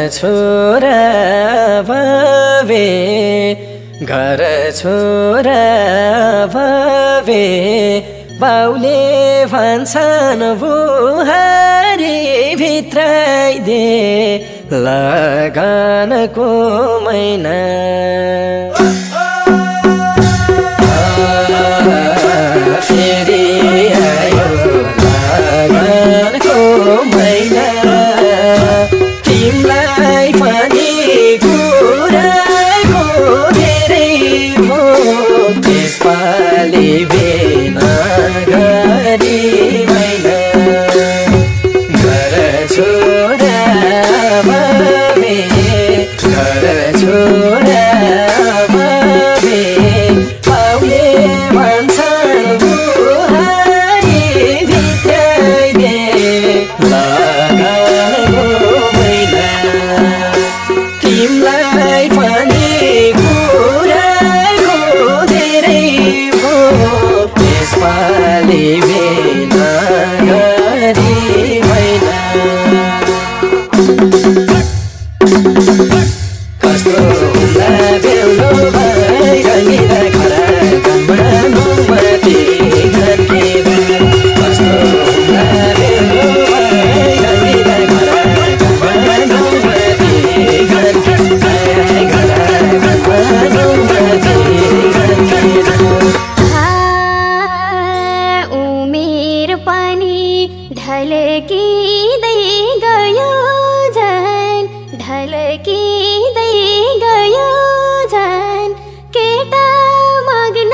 छोरा भवे घर छोरा भवे बाउले भन्छन् बुहारी भित्राइदे लगानको महिना फेरि आयो लगानको महिना तिमीलाई पनि कुराको धेरै हो त्यसपालि बिना गरी महिना घर छोरा भवे घर छोरा भवे बाउले भन्छन् बुहारी भित्राइदे लगानको महिना तिमीलाई पनि कुराको धेरै हो त्यसपालि बिना गरी महिना कस्तो हुँदा बेहुलो भई रङ्गिला खरा कानमा नुमती घन्किँदा कस्तो हुँदा बेहुलो भई रङ्गिला खरा कानमा नुमती घन्किँदा खरा कानमा नुमती घन्किँदा उमेर पनि ढल्किँदै गयो झन् ढल्किँदै गयो झन् केटा मग्न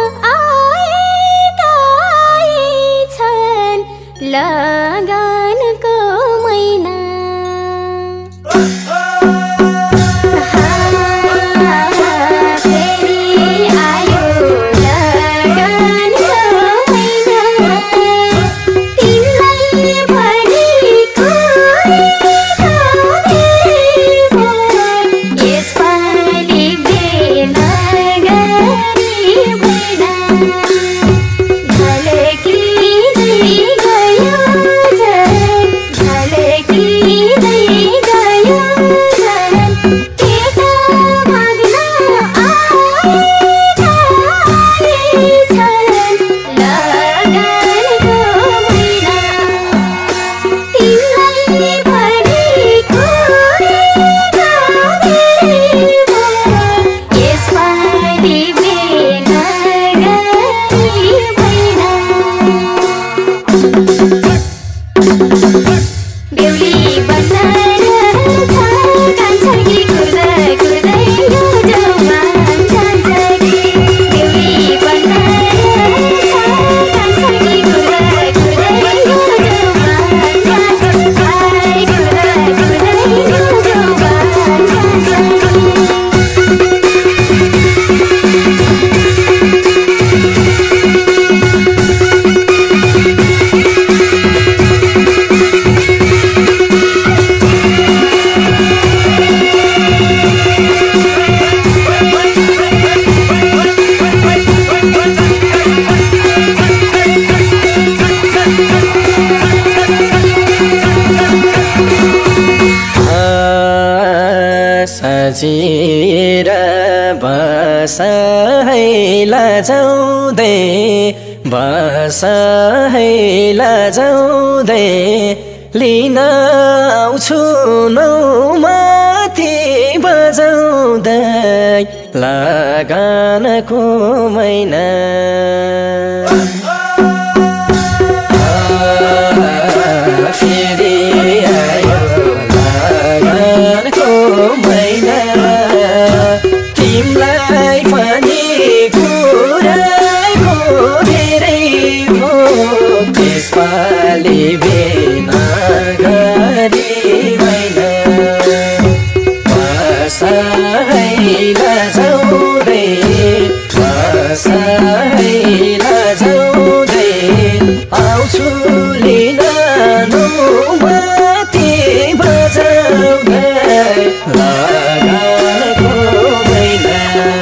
आएका छन् लगानको महिना फेरि आयो लगानको महिना तिमीलाई पनि कुराको धेरै हो यसपालि बिना गरी महिना ढल्किँदै गयो झन् ढल्किँदै गयो झन् केटा मग्न आएका छन् लगानको महिना तिमीलाई पनि कुराको धेरै हो यसपालि बिना गरी महिना बेहुली बन्न छ कान्छकी कुर्दै कुर्दै यो जौवान जान्छ कि बेहुली बन्न छ कान्छकी कुर्दै कुर्दै यो जौवान जान्छ कुर्दै कुर्दै यो जौवान जान्छ सजिएर बस है लजाउँदै बस है लजाउँदै लिन आउँछु नौमाथि बजाउँदै लगानको महिना फेरि आयो लगानको महिना तिमीलाई पनि कुराको धेरै हो त्यसपालि बिना गरी महिना बस है लजाउँदै बस है लजाउँदै आउँछु लिन नौमाथि बजाउँदै लगानको महिना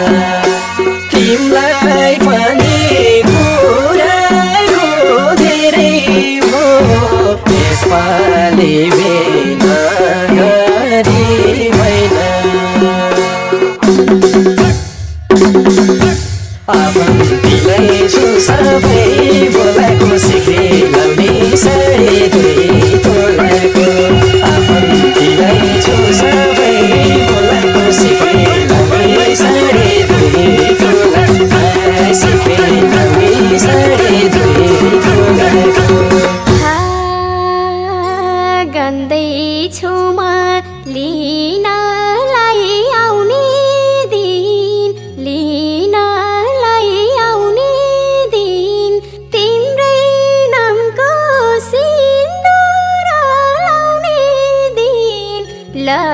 तिमीलाई पनि कुराको धेरै हो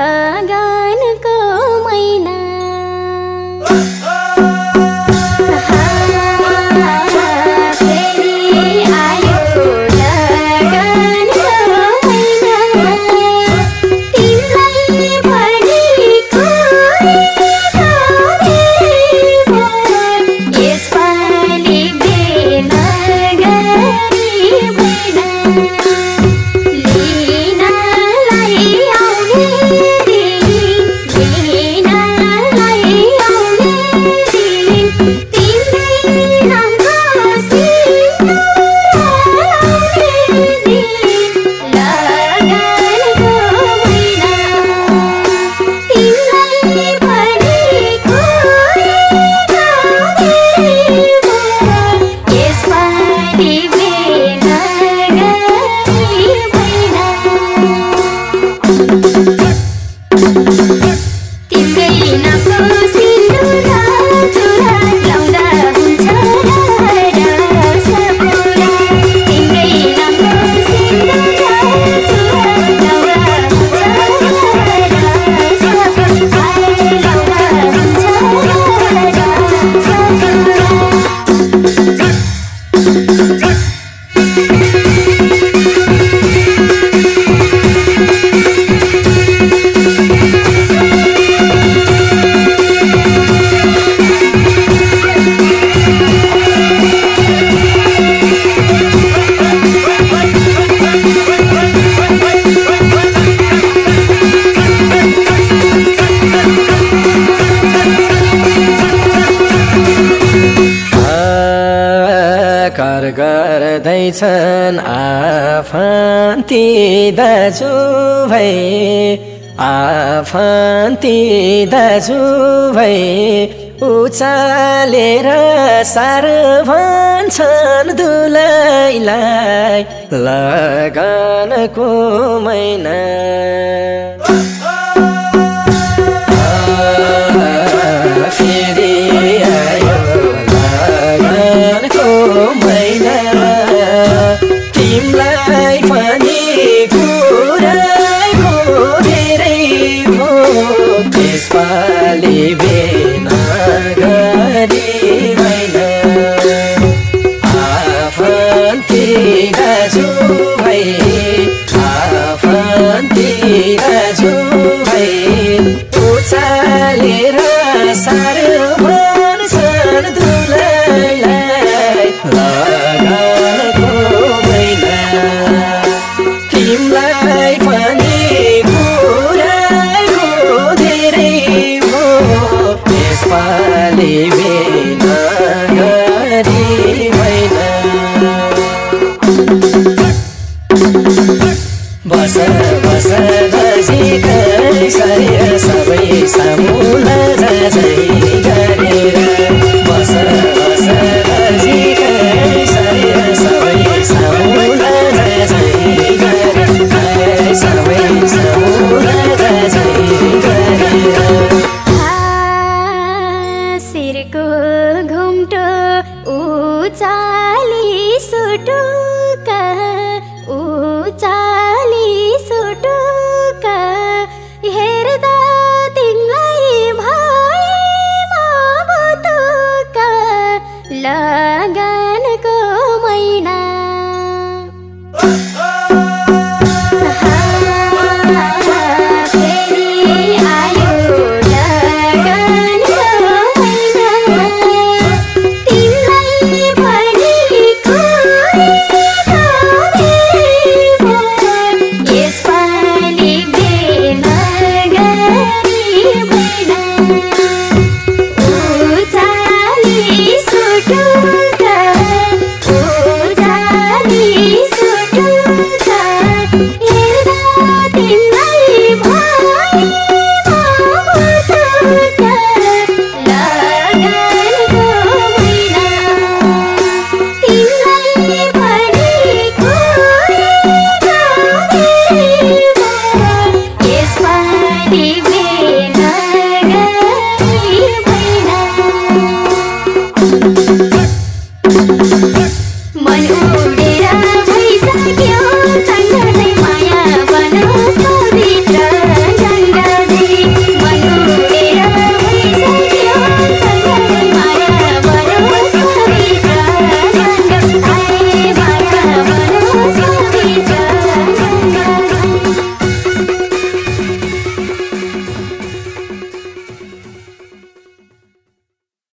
लगनको महिना गर्दैछन् आफन्ती दाजु भाइ आफन्ती दाजु भाइ उचालेर सार भन्छन् दुलैलाई लगनको महिना फेरि आयो लगनको महिना तिमलाई पनि कुराको धेरै भो त्यसपालि बिना गरी महिना आफन्ती दाजु भाइ आफन्ती दाजु भाइ उचालेर सार भन्छन् दुलैलाई लगनको महिना तिमलाई पनि कुराको धेरै भो त्यसपालि बिना गरी महिना बस बस नजिकै सबै सबै सामु